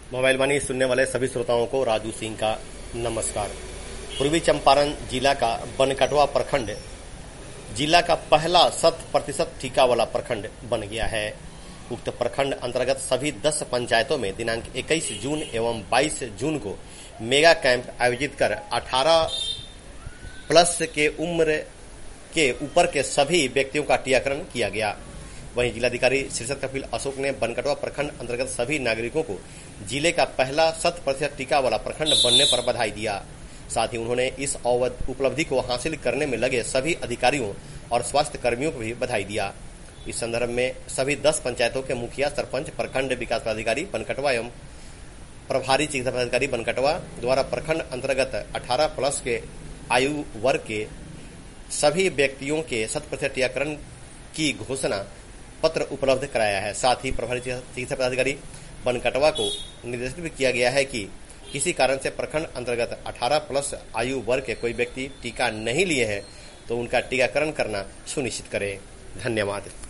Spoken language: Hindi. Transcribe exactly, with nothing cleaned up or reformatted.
मोबाइल वाणी सुनने वाले सभी श्रोताओं को राजू सिंह का नमस्कार। पूर्वी चंपारण जिला का बनकटवा प्रखंड जिला का पहला शत प्रतिशत टीका वाला प्रखंड बन गया है। उक्त प्रखंड अंतर्गत सभी दस पंचायतों में दिनांक इक्कीस जून एवं बाईस जून को मेगा कैंप आयोजित कर अठारह प्लस के उम्र के ऊपर के सभी व्यक्तियों का टीकाकरण किया गया। वहीं जिलाधिकारी शीर्षत कपिल अशोक ने बनकटवा प्रखंड अंतर्गत सभी नागरिकों को जिले का पहला शत प्रतिशत टीका वाला प्रखंड बनने पर बधाई दिया। साथ ही उन्होंने इस उपलब्धि को हासिल करने में लगे सभी अधिकारियों और स्वास्थ्य कर्मियों को भी बधाई दिया। इस संदर्भ में सभी दस पंचायतों के मुखिया, सरपंच, प्रखंड विकास पदाधिकारी बनकटवा एवं प्रभारी चिकित्सा पदाधिकारी बनकटवा द्वारा प्रखंड अंतर्गत अठारह प्लस के आयु वर्ग के सभी व्यक्तियों के शत प्रतिशत टीकाकरण की घोषणा पत्र उपलब्ध कराया है। साथ ही प्रभारी चिकित्सा पदाधिकारी बनकटवा को निर्देशित भी किया गया है कि किसी कारण से प्रखंड अंतर्गत अठारह प्लस आयु वर्ग के कोई व्यक्ति टीका नहीं लिए हैं तो उनका टीकाकरण करना सुनिश्चित करें। धन्यवाद।